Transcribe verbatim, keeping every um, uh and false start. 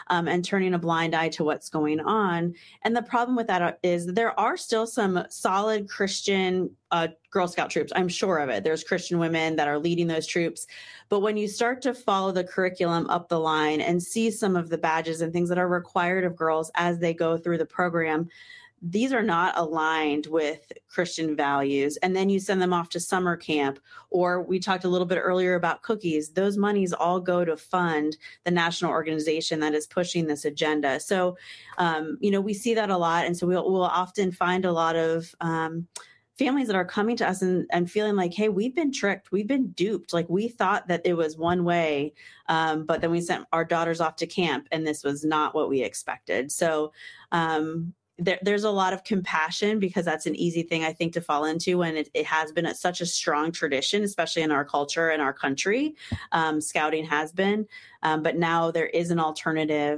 um, and turning a blind eye to what's going on. And the problem with that is there are still some solid Christian uh, Girl Scout troops. I'm sure of it. There's Christian women that are leading those troops. But when you start to follow the curriculum up the line and see some of the badges and things that are required of girls as they go through the program, these are not aligned with Christian values. And then you send them off to summer camp, or we talked a little bit earlier about cookies. Those monies all go to fund the national organization that is pushing this agenda. So, um, you know, we see that a lot. And so we'll, we'll often find a lot of um, families that are coming to us and, and feeling like, hey, we've been tricked. We've been duped. Like we thought that it was one way, um, but then we sent our daughters off to camp and this was not what we expected. So, um, There, there's a lot of compassion because that's an easy thing, I think, to fall into when it, it has been a, such a strong tradition, especially in our culture and our country. Um, scouting has been, um, but now there is an alternative